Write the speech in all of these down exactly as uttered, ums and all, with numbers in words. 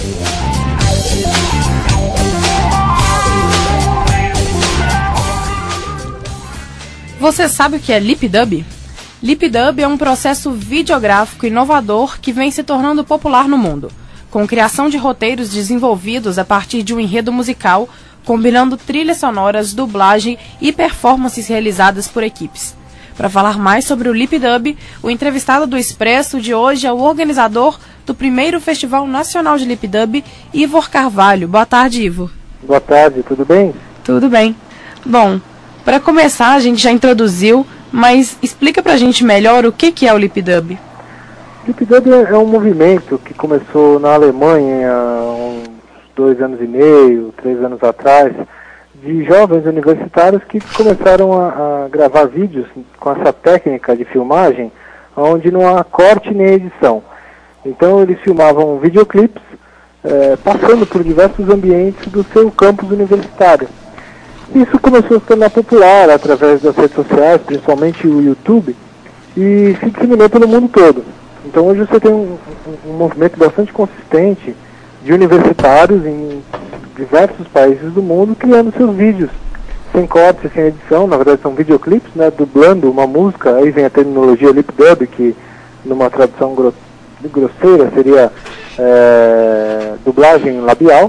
Você sabe o que é LipDub? LipDub é um processo videográfico inovador que vem se tornando popular no mundo, com criação de roteiros desenvolvidos a partir de um enredo musical, combinando trilhas sonoras, dublagem e performances realizadas por equipes. Para falar mais sobre o LipDub, o entrevistado do Expresso de hoje é o organizador do primeiro Festival Nacional de LipDub, Ivor Carvalho. Boa tarde, Ivor. Boa tarde, tudo bem? Tudo bem. Bom, para começar, a gente já introduziu, mas explica pra gente melhor o que, que é o LipDub. LipDub é um movimento que começou na Alemanha há uns dois anos e meio, três anos atrás, de jovens universitários que começaram a, a gravar vídeos com essa técnica de filmagem, onde não há corte nem edição. Então eles filmavam videoclipes, eh, passando por diversos ambientes do seu campus universitário. Isso começou a se tornar popular através das redes sociais, principalmente o YouTube, e se disseminou pelo mundo todo. Então hoje você tem um, um, um movimento bastante consistente de universitários em diversos países do mundo criando seus vídeos, sem corte, sem edição, na verdade são videoclipes, né, dublando uma música. Aí vem a terminologia LipDub, que numa tradução gro grosseira seria é, dublagem labial.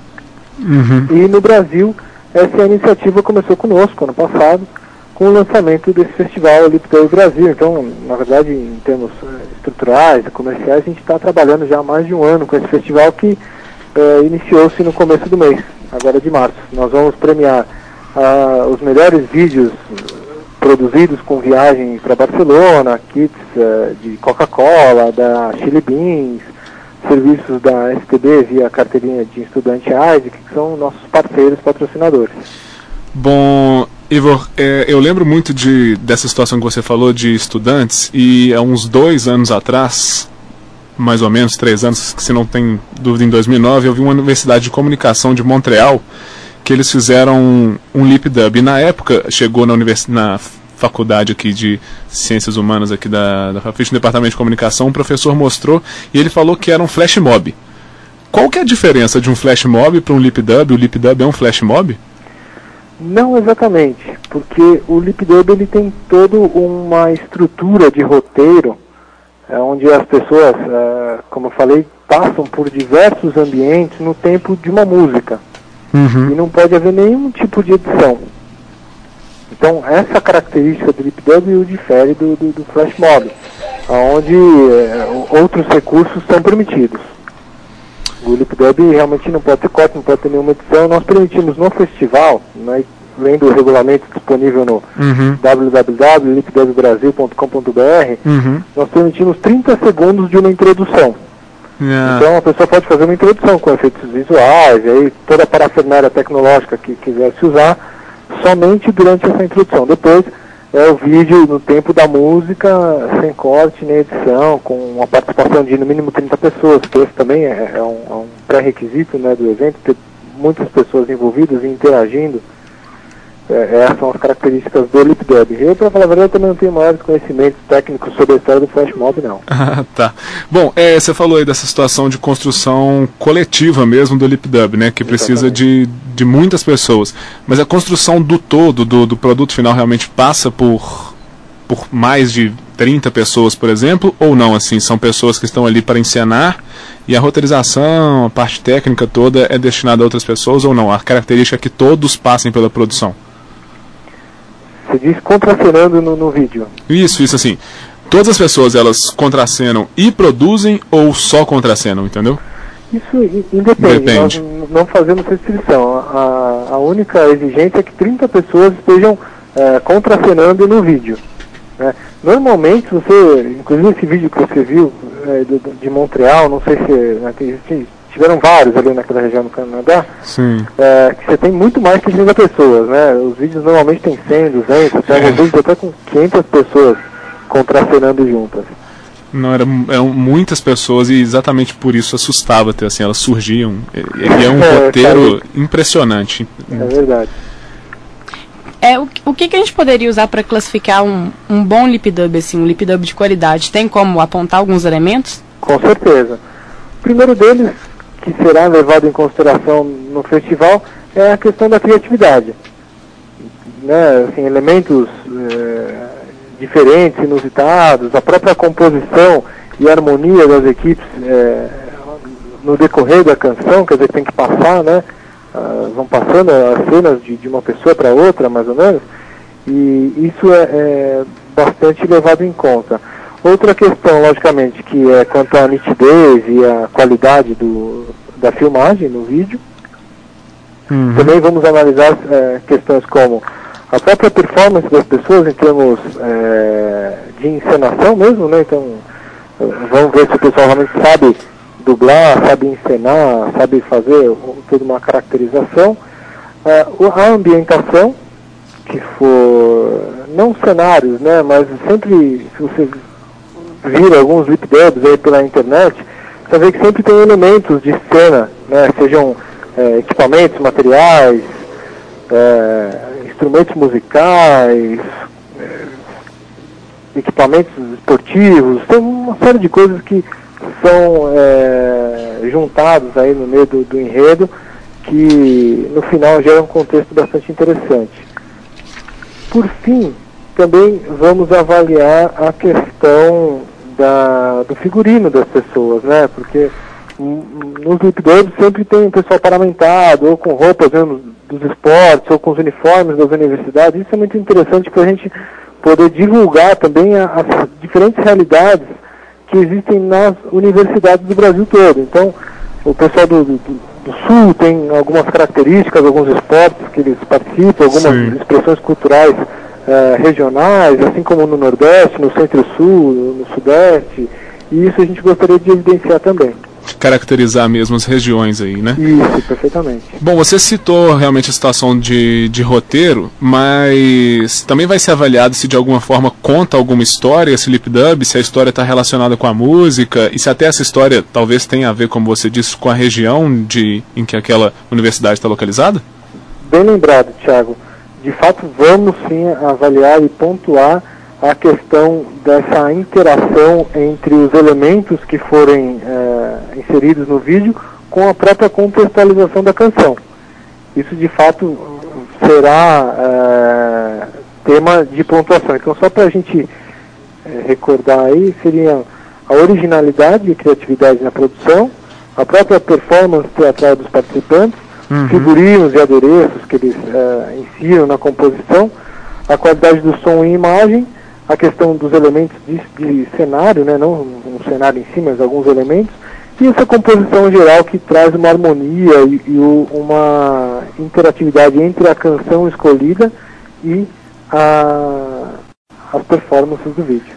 Uhum. E no Brasil, essa iniciativa começou conosco, ano passado, com o lançamento desse festival LipDub Brasil. Então, na verdade, em termos estruturais e comerciais, a gente está trabalhando já há mais de um ano com esse festival que eh, iniciou-se no começo do mês, agora de março. Nós vamos premiar ah, os melhores vídeos produzidos com viagem para Barcelona, kits eh, de Coca-Cola, da Chili Beans, serviços da S T B via carteirinha de estudante Isaac, que são nossos parceiros patrocinadores. Bom, Ivor, é, eu lembro muito de, dessa situação que você falou de estudantes, e há uns dois anos atrás, mais ou menos três anos, se não tem dúvida, em dois mil e nove, eu vi uma universidade de comunicação de Montreal que eles fizeram um, um LipDub. E na época chegou na, univers, na faculdade aqui de Ciências Humanas aqui da, da Fafiche, no departamento de comunicação, um professor mostrou e ele falou que era um flash mob. Qual que é a diferença de um flash mob para um LipDub? O LipDub é um flash mob? Não exatamente, porque o LipDub ele tem toda uma estrutura de roteiro, é, onde as pessoas, é, como eu falei, passam por diversos ambientes no tempo de uma música. Uhum. E não pode haver nenhum tipo de edição. Então essa característica do LipDub o difere do, do, do flash mob, onde é, outros recursos são permitidos. O LipDub realmente não pode ter corte, não pode ter nenhuma edição. Nós permitimos no festival, né, lendo o regulamento disponível no uhum. w w w ponto lipdub brasil ponto com ponto b r, uhum. nós permitimos trinta segundos de uma introdução. Yeah. Então a pessoa pode fazer uma introdução com efeitos visuais, e aí toda a parafernália tecnológica que quiser se usar, somente durante essa introdução. Depois é o vídeo no tempo da música, sem corte nem edição, com uma participação de no mínimo trinta pessoas, que esse também é, é um, é um pré-requisito, né, do evento, ter muitas pessoas envolvidas e interagindo. É, essas são as características do LipDub. Eu, para falar a verdade, também não tenho maiores conhecimentos técnicos sobre a história do flash mob, não. Ah, tá. Bom, é, você falou aí dessa situação de construção coletiva mesmo do LipDub, né, que precisa de, de muitas pessoas. Mas a construção do todo, do, do produto final, realmente passa por, por mais de trinta pessoas, por exemplo, ou não, assim, são pessoas que estão ali para encenar e a roteirização, a parte técnica toda é destinada a outras pessoas, ou não? A característica é que todos passem pela produção. Você diz contracenando no, no vídeo. Isso, isso assim. Todas as pessoas, elas contracenam e produzem ou só contracenam, entendeu? Isso independe. Depende. Nós não fazemos restrição. A, a única exigência é que trinta pessoas estejam é, contracenando no vídeo. Né? Normalmente, você, inclusive esse vídeo que você viu é, de, de Montreal, não sei se... Né, tem, tiveram vários ali naquela região do Canadá, Sim. É, que você tem muito mais que trinta pessoas, né? Os vídeos normalmente tem cem, duzentas, você pega É. os vídeos até com quinhentas pessoas contracenando juntas. Não, eram, eram muitas pessoas e exatamente por isso assustava ter, assim, elas surgiam. E, e é um É, roteiro impressionante. É verdade. É, o, o que, que a gente poderia usar para classificar um, um bom LipDub, assim, um LipDub de qualidade? Tem como apontar alguns elementos? Com certeza. O primeiro deles, que será levado em consideração no festival é a questão da criatividade, né? Assim, elementos é, diferentes, inusitados, a própria composição e harmonia das equipes é, no decorrer da canção, quer dizer, tem que passar, né? Uh, vão passando as cenas de, de uma pessoa para outra, mais ou menos, e isso é, é bastante levado em conta. Outra questão, logicamente, que é quanto à nitidez e à qualidade do, da filmagem no vídeo. Uhum. Também vamos analisar é, questões como a própria performance das pessoas em termos é, de encenação mesmo, né? Então, vamos ver se o pessoal realmente sabe dublar, sabe encenar, sabe fazer toda uma caracterização. Uh, a ambientação, que for, não cenários, né, mas sempre, se você vir alguns lip dubs aí pela internet, você vê que sempre tem elementos de cena, né, sejam é, equipamentos, materiais, é, instrumentos musicais, é, equipamentos esportivos, tem uma série de coisas que são é, juntados aí no meio do, do enredo, que no final gera um contexto bastante interessante. Por fim, também vamos avaliar a questão da, do figurino das pessoas, né? Porque nos lip dubs sempre tem um pessoal paramentado, ou com roupas mesmo dos esportes, ou com os uniformes das universidades. Isso é muito interessante para a gente poder divulgar também a, as diferentes realidades que existem nas universidades do Brasil todo. Então, o pessoal do, do, do Sul tem algumas características, alguns esportes que eles participam, algumas Sim. expressões culturais eh, regionais, assim como no Nordeste, no Centro-Sul, no Sudeste, e isso a gente gostaria de evidenciar também. Caracterizar mesmo as regiões aí, né? Isso, perfeitamente. Bom, você citou realmente a situação de, de roteiro, mas também vai ser avaliado se de alguma forma conta alguma história esse lip dub, se a história está relacionada com a música, e se até essa história talvez tenha a ver, como você disse, com a região de, em que aquela universidade está localizada? Bem lembrado, Thiago. De fato, vamos sim avaliar e pontuar a questão dessa interação entre os elementos que forem é, inseridos no vídeo com a própria contextualização da canção. Isso de fato será é, tema de pontuação. Então, só para a gente é, recordar aí, seria a originalidade e criatividade na produção, a própria performance teatral dos participantes, uhum. figurinos e adereços que eles é, insiram na composição, a qualidade do som e imagem, a questão dos elementos de, de cenário, né, não um cenário em si, mas alguns elementos, e essa composição geral que traz uma harmonia e, e o, uma interatividade entre a canção escolhida e a, as performances do vídeo.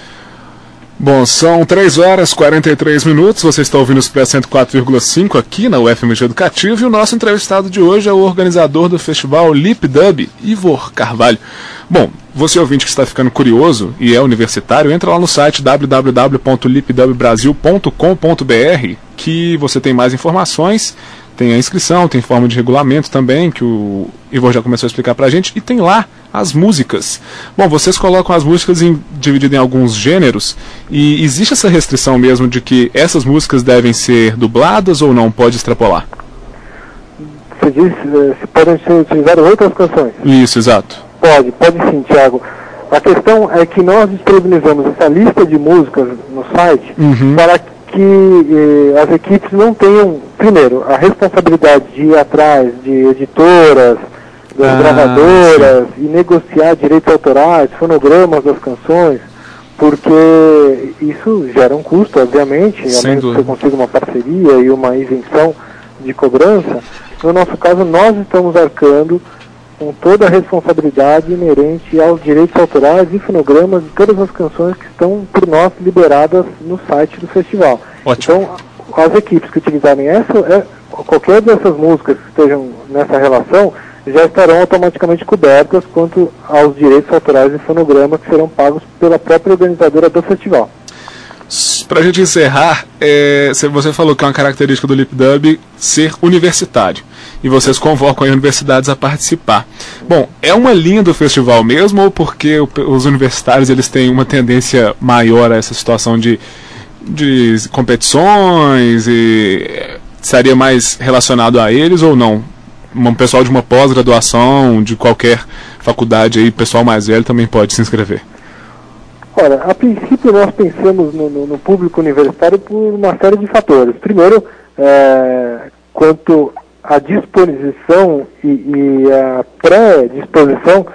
Bom, são três horas e quarenta e três minutos, você está ouvindo o Expresso cento e quatro vírgula cinco aqui na U F M G Educativo, e o nosso entrevistado de hoje é o organizador do festival Lip Dub, Ivor Carvalho. Bom, você ouvinte que está ficando curioso e é universitário, entra lá no site w w w ponto lip dub brasil ponto com ponto b r que você tem mais informações, tem a inscrição, tem forma de regulamento também, que o Ivor já começou a explicar pra gente, e tem lá as músicas. Bom, vocês colocam as músicas em, divididas em alguns gêneros, e existe essa restrição mesmo de que essas músicas devem ser dubladas ou não? Pode extrapolar? Você diz se podem ser utilizadas outras canções? Isso, exato. Pode, pode sim, Thiago. A questão é que nós disponibilizamos essa lista de músicas no site uhum. para que eh, as equipes não tenham, primeiro, a responsabilidade de ir atrás de editoras, das ah, gravadoras sim. e negociar direitos autorais, fonogramas das canções, porque isso gera um custo, obviamente, a menos que você consiga uma parceria e uma isenção de cobrança. No nosso caso, nós estamos arcando com toda a responsabilidade inerente aos direitos autorais e fonogramas de todas as canções que estão por nós liberadas no site do festival. Ótimo. Então, as equipes que utilizarem essa, é, qualquer dessas músicas que estejam nessa relação, já estarão automaticamente cobertas quanto aos direitos autorais e fonogramas que serão pagos pela própria organizadora do festival. Para a gente encerrar, é, você falou que é uma característica do Lip Dub ser universitário, e vocês convocam as universidades a participar. Bom, é uma linha do festival mesmo, ou porque os universitários eles têm uma tendência maior a essa situação de, de competições e estaria mais relacionado a eles ou não? Um pessoal de uma pós-graduação, de qualquer faculdade aí, pessoal mais velho também pode se inscrever? Olha, a princípio nós pensamos no, no, no público universitário por uma série de fatores. Primeiro, é, quanto à disposição e, e a pré-disposição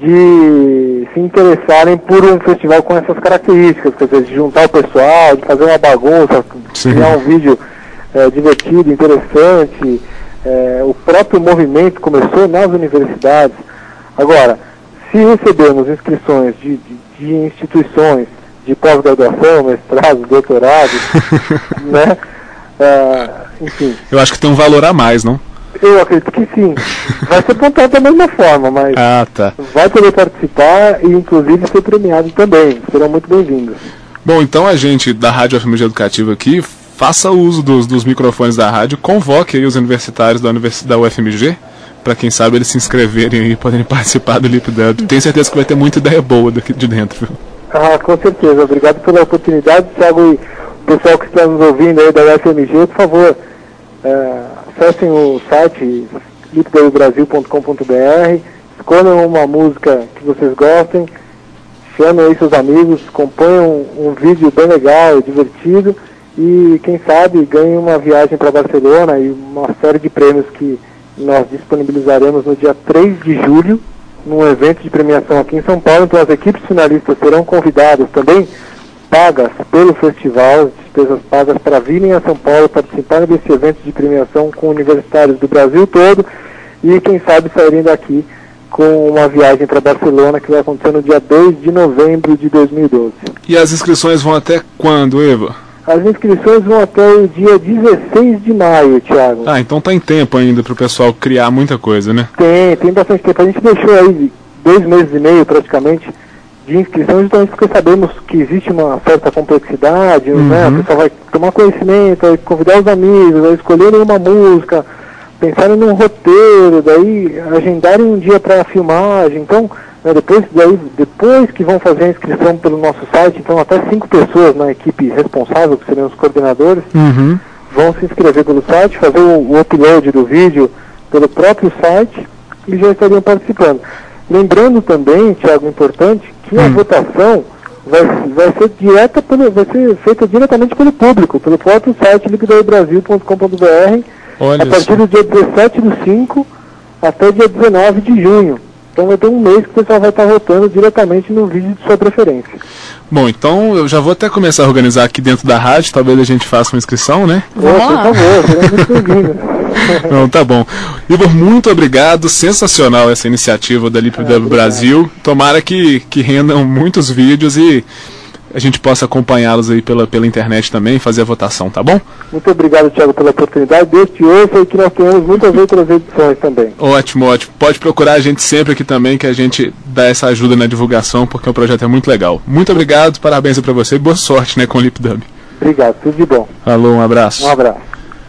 de se interessarem por um festival com essas características, quer dizer, de juntar o pessoal, de fazer uma bagunça, Sim. criar um vídeo é, divertido, interessante. É, o próprio movimento começou nas universidades. Agora, se recebermos inscrições de, de, de instituições de pós-graduação, mestrado, doutorado, né, é, enfim... Eu acho que tem um valor a mais, não? Eu acredito que sim. Vai ser pontuado da mesma forma, mas ah, tá. vai poder participar e inclusive ser premiado também. Serão muito bem-vindos. Bom, então a gente da Rádio F M G Educativa aqui, faça uso dos, dos microfones da rádio, convoque aí os universitários da, univers... da U F M G, para quem sabe eles se inscreverem aí e poderem participar do LipDub. Tenho certeza que vai ter muita ideia boa daqui de dentro, viu? Ah, com certeza. Obrigado pela oportunidade, Thiago, e o pessoal que está nos ouvindo aí da U F M G, por favor, é, acessem o site lip w brasil ponto com ponto b r, escolham uma música que vocês gostem, chamem aí seus amigos, componham um, um vídeo bem legal, divertido, e quem sabe ganhem uma viagem para Barcelona e uma série de prêmios que nós disponibilizaremos no dia três de julho, num evento de premiação aqui em São Paulo. Então as equipes finalistas serão convidadas também, pagas pelo festival, despesas pagas para virem a São Paulo participar desse evento de premiação com universitários do Brasil todo, e quem sabe saírem daqui com uma viagem para Barcelona que vai acontecer no dia dois de novembro de dois mil e doze. E as inscrições vão até quando, Eva? As inscrições vão até o dia dezesseis de maio, Thiago. Ah, então tá em tempo ainda para o pessoal criar muita coisa, né? Tem, tem bastante tempo. A gente deixou aí dois meses e meio praticamente de inscrição, justamente porque sabemos que existe uma certa complexidade, uhum. né? O pessoal vai tomar conhecimento, vai convidar os amigos, vai escolherem uma música, pensarem num roteiro, daí agendarem um dia para a filmagem. Então, né, depois, daí, depois que vão fazer a inscrição pelo nosso site, então até cinco pessoas na equipe responsável, que seriam os coordenadores, uhum. vão se inscrever pelo site, fazer o, o upload do vídeo pelo próprio site e já estariam participando. Lembrando também, Thiago, importante, que a hum. votação vai, vai, ser direta pelo, vai ser feita diretamente pelo público, pelo próprio site lip w brasil ponto com ponto b r, a partir do dia dezessete do cinco até dia dezenove de junho. Então vai ter um mês que o pessoal vai estar votando diretamente no vídeo de sua preferência. Bom, então eu já vou até começar a organizar aqui dentro da rádio, talvez a gente faça uma inscrição, né? Oh, por favor, serão muito bem-vindos. Não, tá bom. Igor, muito obrigado, sensacional essa iniciativa da LipDub ah, Brasil. Tomara que, que rendam muitos vídeos e a gente possa acompanhá-los aí pela, pela internet também e fazer a votação, tá bom? Muito obrigado, Thiago, pela oportunidade. Deus te ouça e que nós tenhamos muitas outras edições também. Ótimo, ótimo. Pode procurar a gente sempre aqui também, que a gente dá essa ajuda na divulgação, porque o projeto é muito legal. Muito obrigado, parabéns para você e boa sorte, né, com o LipDub. Obrigado, tudo de bom. Alô, um abraço. Um abraço.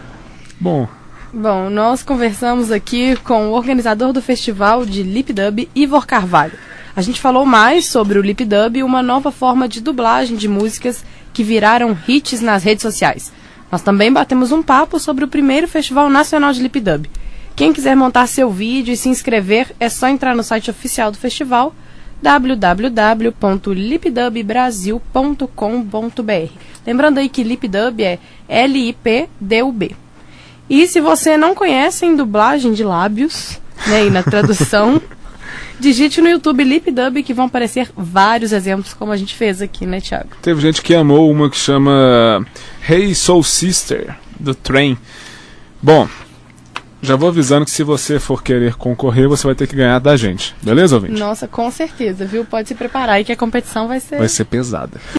Bom... Bom, nós conversamos aqui com o organizador do festival de LipDub, Ivor Carvalho. A gente falou mais sobre o LipDub, uma nova forma de dublagem de músicas que viraram hits nas redes sociais. Nós também batemos um papo sobre o primeiro Festival Nacional de LipDub. Quem quiser montar seu vídeo e se inscrever, é só entrar no site oficial do festival, w w w ponto lip dub brasil ponto com ponto b r. Lembrando aí que LipDub é L I P D U B. E se você não conhece em dublagem de lábios, né, e na tradução, digite no YouTube LipDub que vão aparecer vários exemplos, como a gente fez aqui, né, Thiago? Teve gente que amou uma que chama Hey Soul Sister, do Train. Bom, já vou avisando que se você for querer concorrer, você vai ter que ganhar da gente. Beleza, ouvinte? Nossa, com certeza, viu? Pode se preparar aí que a competição vai ser... Vai ser pesada.